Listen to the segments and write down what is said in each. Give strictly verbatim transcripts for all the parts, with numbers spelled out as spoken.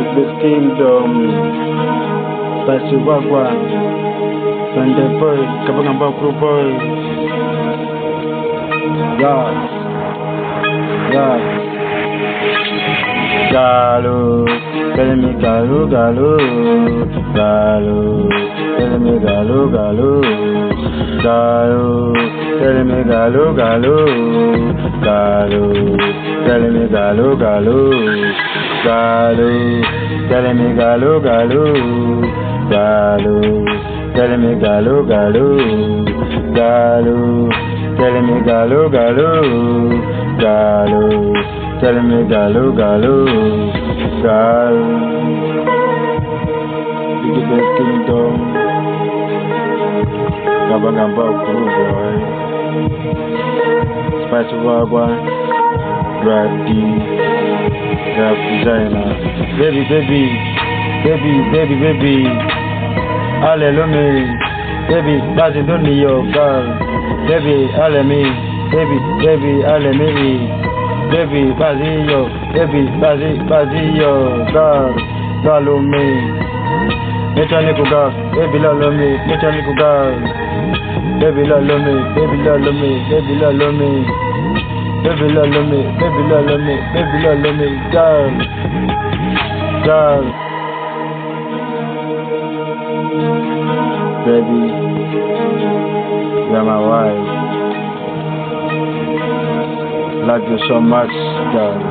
this kingdom. Spicy Wagwan, Sunday boy, Kabangamba crew boy. Yeah, yeah. Galu, tell me galu, galu, galu, tell me galu, galu, galu, tell me galu, galu, galu, tell me galu, galu, galu, tell me galu, galu, galu, tell me galu, galu, galu, tell me galu, galu, galu. Tell me galu galu galu. Big best kingdom. Kabangamba crew boy. Spicy Wagwan. Rap D. Rap designer. Baby baby. Baby baby baby. Hallelujah. Baby, that's it only your girl. Baby, hallelujah. Baby, baby, hallelujah. Baby, Bazillo, baby, Bazi, Bazillo, God, follow me. Mechanical God, baby, love me, mechanical God. Baby, love me, baby, love me, baby, love me. Baby, love me, baby, love me, baby, love me, God, God. Baby, you're my wife. Love you so much, girl.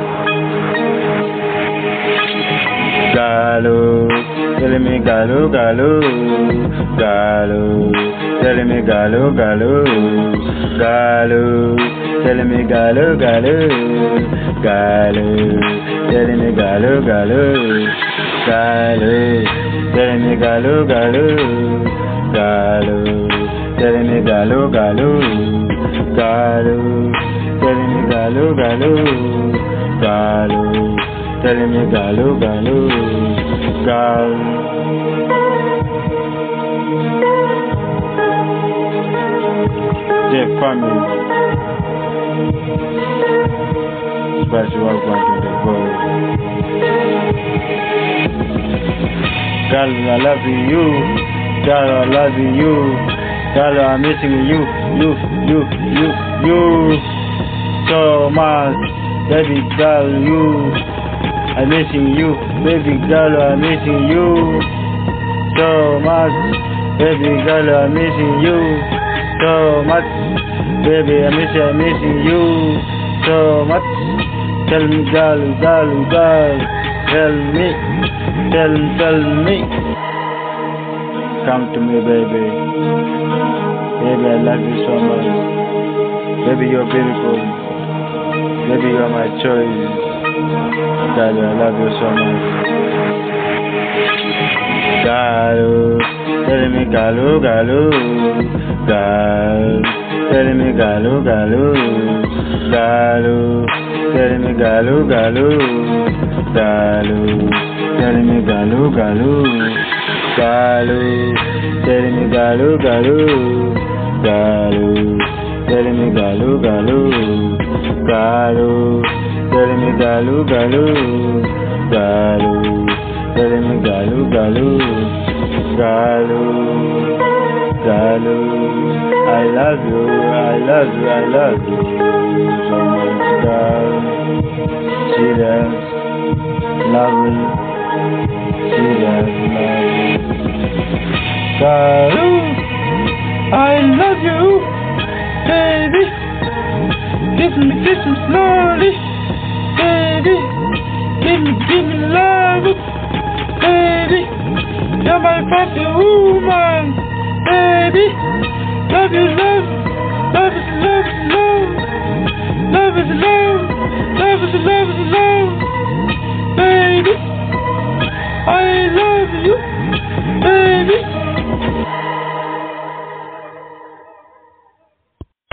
Galu, tell me galu, galu, galu, tell me galu, galu, galu, tell me galu, galu, galu, tell me galu, galu, galu, tell me galu, galu, galu, tell me galu, galu, galu. Tell me galu galu galu. Tell me galu galu galu. Dear family, Spicy Wagwan to the world. Girl, I love you. Girl, I love you. Girl, I'm missing you. You, you, you, you. So much, baby girl, you, I'm missing you, baby girl, I'm missing you, so much, baby girl, I'm missing you, so much, baby, I'm missing, I'm missing you, so much. Tell me, girl, girl, girl, tell me, tell, tell me, come to me, baby, baby, I love you so much, baby, you're beautiful. Baby, you're my choice. God, I love you so much. Galu, tell me galu, galu, galu, tell me galu, galu, galu, tell me galu, galu, galu, tell me galu, galu, galu, tell me galu, galu, galu, tell me galu, galu. Galu, tell me galu, galu, galu, tell me galu, galu, galu, galu. I love you, I love you, I love you so much, girl. Serious, lovely, serious, lovely. Galu, I love you, baby. Kiss me, kiss me slowly, baby. Give me, give me love, baby. You're my perfect woman, baby. Love you, love, love is love is love, love is love, love is love is love.